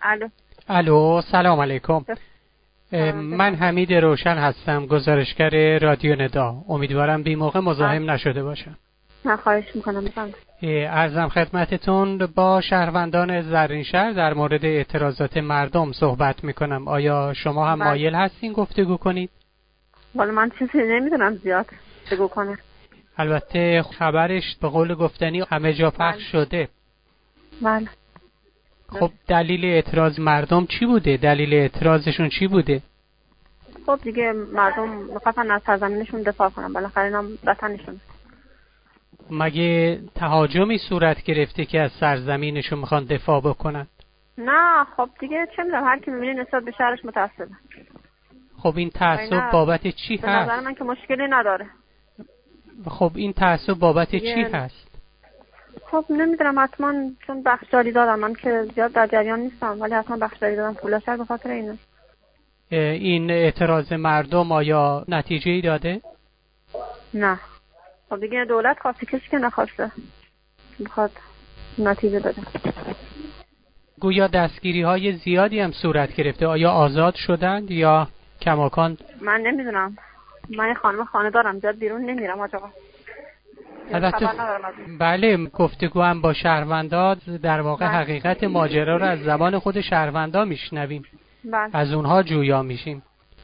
الو سلام علیکم. من حمید روشن هستم، گزارشگر رادیو ندا. امیدوارم بی موقع مزاحم نشده باشم. نه خواهش میکنم. عرضم خدمتتون با شهروندان زرینشهر در مورد اعتراضات مردم صحبت میکنم. آیا شما هم مایل هستین گفتگو کنید؟ والا من چیزی نمیدونم زیاد گفتگو کنه. البته خبرش به قول گفتنی همه جا پخش شده. بله. خب دلیل اعتراض مردم چی بوده؟ دلیل اعتراضشون چی بوده؟ خب دیگه مردم می‌خواستن از سرزمینشون دفاع کنن، بالاخره اینا وطنشون. مگه تهاجمی صورت گرفته که از سرزمینشون میخوان دفاع بکنن؟ نه خب دیگه چه میدونم، هر کی می‌بینه نسبت به شهرش متعصبه. خب این تعصب بابت چی هست؟ به نظر من که مشکلی نداره. خب این تعصب بابت چی هست؟ خب نمیدونم، حتما چون بخشداری دادم، من که زیاد در جریان نیستم، ولی حتما بخشداری دادم پولا شد به خاطر اینه. این اعتراض مردم آیا نتیجه‌ای داده؟ نه خب دیگه دولت خواسته، کسی که نخواسته بخواد نتیجه داده. گویا دستگیری‌های زیادی هم صورت گرفته. آیا آزاد شدند یا کماکان؟ من نمیدونم، من خانم خانه دارم، زیاد بیرون نمیرم آقا. البته بله، گفتگو هم با شهروندا در واقع حقیقت ماجرا رو از زبان خود شهروندا میشنویم. از اونها جویا میشیم.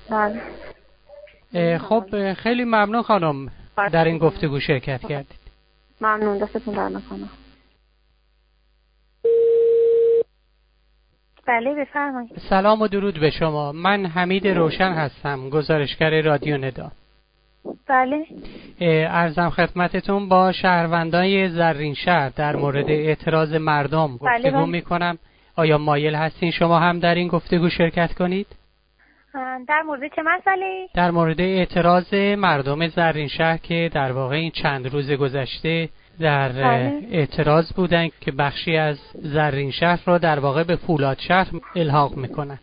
خب خیلی ممنون خانم در این گفتگو شرکت کردید. ممنون، دستتون در نکنه. بله بفرمایید. سلام و درود به شما. من حمید روشن هستم، گزارشگر رادیو ندا. بله. عرضم خدمتتون با شهروندای زرینشهر در مورد اعتراض مردم گفتگو میکنم. آیا مایل هستین شما هم در این گفتگو شرکت کنید؟ در مورد چه مسئله؟ در مورد اعتراض مردم زرینشهر که در واقع این چند روز گذشته در اعتراض بودن که بخشی از زرینشهر را در واقع به فولادشهر الحاق میکنن.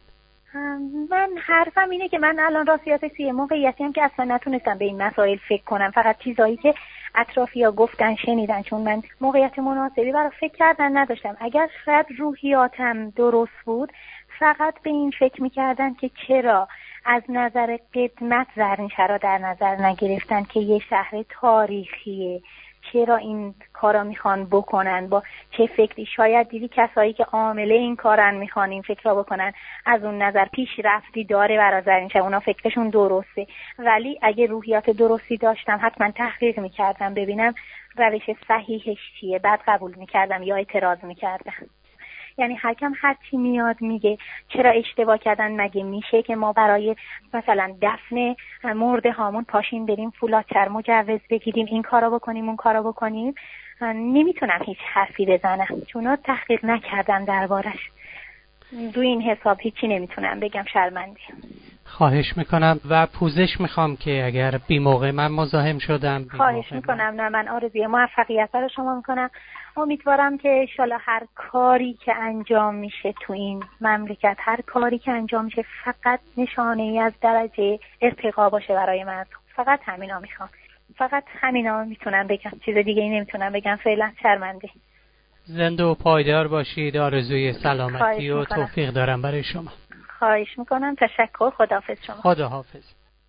من حرفم اینه که من الان راستیاتش موقعیتی هم که اصلا نتونستم به این مسائل فکر کنم، فقط چیزایی که اطرافیا گفتن شنیدن، چون من موقعیت مناسبی برای فکر کردن نداشتم. اگر شاید روحیاتم درست بود فقط به این فکر میکردن که چرا از نظر قدمت زرینشهر را در نظر نگرفتن که یه شهر تاریخیه، چرا این کارا میخوان بکنن، با چه فکری. شاید دیدی کسایی که عامله این کارن میخوان این فکر را بکنن، از اون نظر پیشرفتی داره برای زرینشهر، اونا فکرشون درسته. ولی اگه روحیات درستی داشتم حتما تحقیق میکردم ببینم روش صحیحش چیه، بعد قبول میکردم یا اعتراض میکردم. یعنی حکم هر چی میاد میگه چرا اشتباه کردن، مگه میشه که ما برای مثلا دفن مرده هامون پاشیم بریم فولادشهر مجوز بگیریم، این کارا بکنیم اون کارا بکنیم؟ نمیتونم هیچ حرفی بزنم چون تحقیق نکردم دربارش. روی این حساب هیچی نمیتونم بگم، شرمنده. خواهش میکنم و پوزش میخوام که اگر بی موقع من مزاحم شدم. خواهش میکنم. نه من آرزوی موفقیت رو شما میکنم. امیدوارم که انشالله هر کاری که انجام میشه تو این مملکت، هر کاری که انجام میشه فقط نشانه ای از درجه ارتقا باشه برای مردم. فقط همینا میخوام، فقط همینا میتونم بگم، چیز دیگه ای نمیتونم بگم. فعلا شرمنده. زنده و پایدار باشید. آرزوی سلامتی و توفیق دارم برای شما. خواهش میکنم. تشکر. خداحافظ شما. خداحافظ.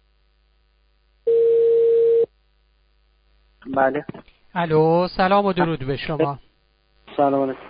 بله. الو سلام و درود به شما. سلام علیکم.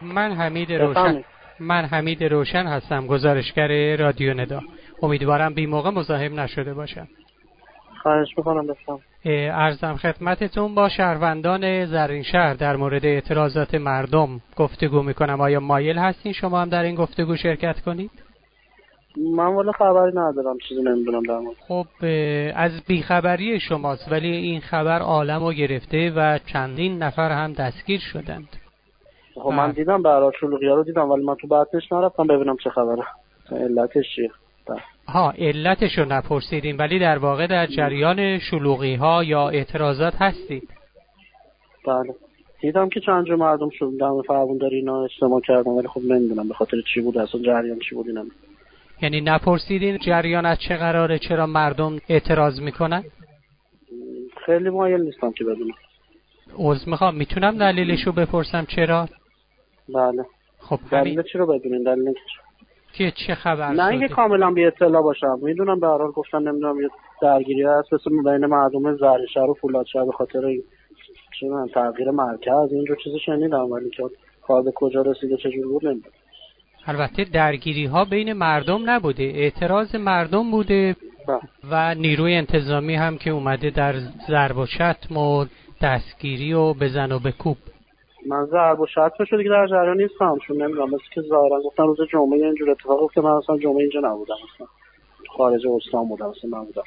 من حمید روشن هستم، گزارشگر رادیو ندا. امیدوارم بی موقع مزاحم نشده باشم. خواهش میکنم بفرمایید. عرضم خدمتتون با شهروندان زرینشهر در مورد اعتراضات مردم گفتگو میکنم. آیا مایل هستین شما هم در این گفتگو شرکت کنید؟ من والا خبری ندارم، چیزی نمیدونم در مورد. خب از بیخبری شماست، ولی این خبر عالمو گرفته و چندین نفر هم دستگیر شدند. خب من دیدم برای شلوغی‌ها رو دیدم، ولی من تو بحثش نرفتم ببینم چه خبره، علتش چیه. علتشو نپرسیدیم، ولی در واقع در جریان شلوغی‌ها یا اعتراضات هستید. بله دیدم که چند جا مردم دم فرمانداری اینا اجتماع کردن، ولی خب نمیدونم به خاطر چی بود، اصلا جریان چی بود. اینم یعنی نپرسیدین جریان از چه قراره، چرا مردم اعتراض میکنن؟ خیلی مایل نیستم که بدونم. عذر میخوام، میتونم دلیلشو بپرسم چرا؟ بله. خب دلیل چی رو بدونین؟ دلیل که چه خبر نه اینکه کاملا بی اطلاع باشم، میدونم به هر حال گفتن نمیدونم یه درگیری هست بین مردم زرینشهر و فولادشهر به خاطر این تغییر مرکز اینجور چیزی شنیدم، ولی که کار به کجا رسیده چجور بود نمیدونم. البته درگیری ها بین مردم نبوده، اعتراض مردم بوده و نیروی انتظامی هم که اومده در ضرب و شتم و دستگیری و بزن و بکوب. من ضرب و شتم شده که در جریان نیستم، چون نمیدونم مثل که ظاهرا گفتن روز جمعه اینجور اتفاق افتاد، من اصلا جمعه اینجا نبودم، اصلا خارج استان بودم، اصلا نبودم.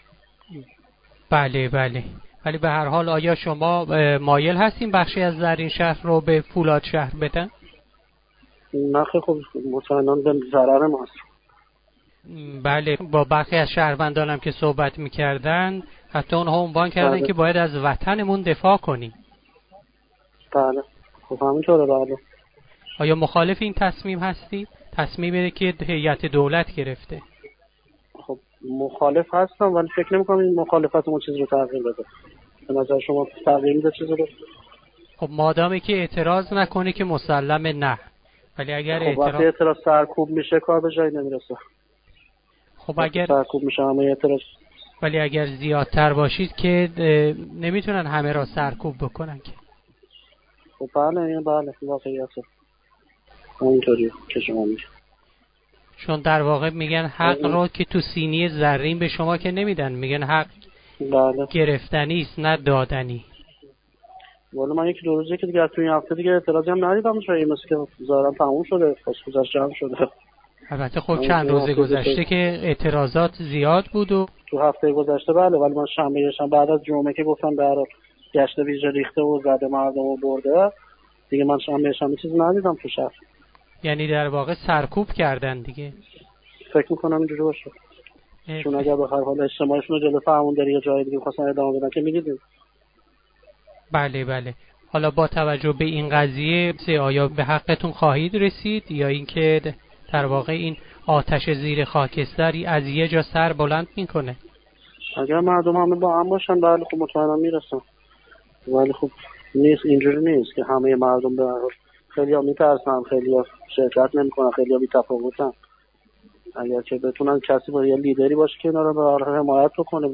بله ولی به هر حال آیا شما مایل هستین بخشی از زرینشهر رو به فولادشهر بدن؟ نه خب مطمئناً به ضرر ماست. بله، با برخی از شهروندانم که صحبت میکردن حتی اونها عنوان کردن که باید از وطنمون دفاع کنیم. بله خب همینطوره. بله. آیا مخالف این تصمیم هستید؟ تصمیمی که هیئت دولت گرفته. خب مخالف هستم، ولی فکر نمی‌کنم این مخالفتمون چیزی رو تغییر بده. به نظر شما تغییر میده چیزی رو؟ خب مادامی که اعتراض نکنی که مسلم نه، ولی اگر خب وقتی اعتراض سرکوب میشه کار به جایی نمیرسه. خب اگر سرکوب میشه همه اعتراض، ولی اگر زیادتر باشید که نمیتونن همه را سرکوب بکنن که. خب بله واقعیته اونطوری که شما میگید. چون در واقع میگن حق رو که تو سینی زرین به شما که نمیدن، میگن حق گرفتنی است نه دادنی. والا من یکی دو روزی که دیگه تو این هفته دیگه اعتراضی هم ندیدم، چون مثل که ظاهرا تموم شده، خصوصش جمع شده. البته خب چند روز گذشته که اعتراضات زیاد بود و تو هفته گذشته بله، ولی من شنبه بعد از جمعه که گفتن در گشت ویژه ریخته و زده مردم و برده دیگه، من شنبه چیزی ندیدم تو شهر. یعنی در واقع سرکوب کردن دیگه. فکر میکنم اینجوری باشه، چون اگر به هر حال اجتماعشون رو جلو فرمانداری یا جای دیگه خواستن ادامه بدن که میدیدیم. بله حالا با توجه به این قضیه آیا به حقتون خواهید رسید یا اینکه در واقع این آتش زیر خاکستری از یه جا سر بلند میکنه؟ اگر مردم همه با هم باشن بله خب مطمئنا میرسن، ولی خب نیست، اینجوری نیست که همه مردم به هر حال، خیلی‌ها میترسن، خیلی‌ها شرکت نمیکنن، خیلی‌ها بی‌تفاوتن. اگر که بتونن کسی با یه لیدری باشه که اینا رو به هر حال حمایت بکنه،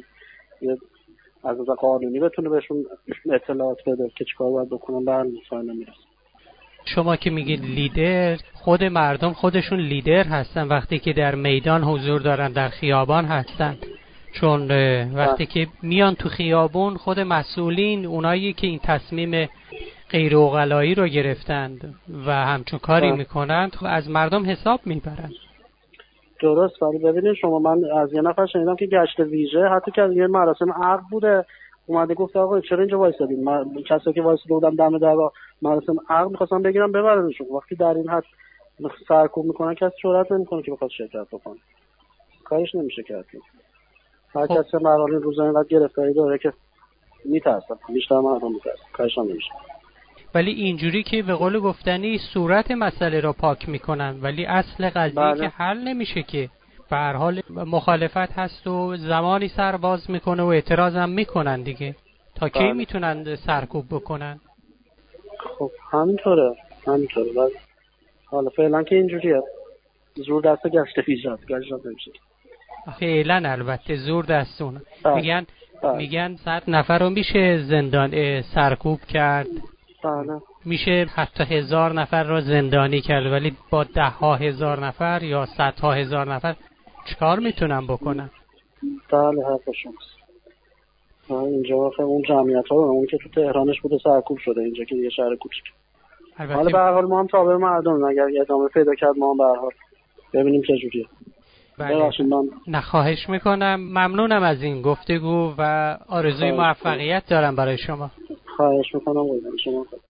از نظر قانونی بتونه بهشون اطلاعات بده که چیکار باید بکنن، بله مطمئنا میرسن. شما که میگید لیدر، خود مردم خودشون لیدر هستن وقتی که در میدان حضور دارن، در خیابان هستن. چون وقتی که میان تو خیابون خود مسئولین، اونایی که این تصمیم غیر عقلایی رو گرفتند و همچون کاری میکنند از مردم حساب میبرن. درست، ولی ببینید شما، من از یه نفر شنیدم که گشت ویژه حتی که یه مراسم عقد بوده اومده گفت آقا چرا اینجا وایسادین، کسایی که وایساده بودن دم در مراسم عقد می‌خواستن بگیرن ببرنشون. وقتی در این حد سرکوب میکنن کسی جرئت نمیکنه که بخواد شرکت بکنه، کارش نمیشه کرد. هر کسی مرحله روزانه بعد گرفتاری داره که میترسن، بیشتر مردم میترسن، کارش نمیشه. ولی اینجوری که به قول گفتنی صورت مسئله را پاک میکنن، ولی اصل قضیه که حل نمیشه که. به هر حال مخالفت هست و زمانی سر باز میکنه و اعتراض هم میکنن دیگه. تا کی میتونن سرکوب بکنن؟ خب همینطوره. ولی حالا فعلا که اینجوریه، زور دست گشت ایجاد نمیشه. فعلا البته زور دستون. میگن 100 نفر رو میشه زندان سرکوب کرد. بله. میشه حتی 1000 نفر رو زندانی کرد، ولی با 10,000 نفر یا 100,000 نفر چیکار میتونن بکنن؟ بله حرف شماست. اینجا اون جمعیت ها اون که تو تهرانش بوده سرکوب شده، اینجا که یه شهر کوچیک. حالا به هر حال ما هم تابع مردم، اگر ادامه پیدا کرد ما هم به هر حال ببینیم چه جوریه. بله. نخواهش میکنم، ممنونم از این گفتگو و آرزوی موفقیت دارم برای شما. خواهش میکنم. شما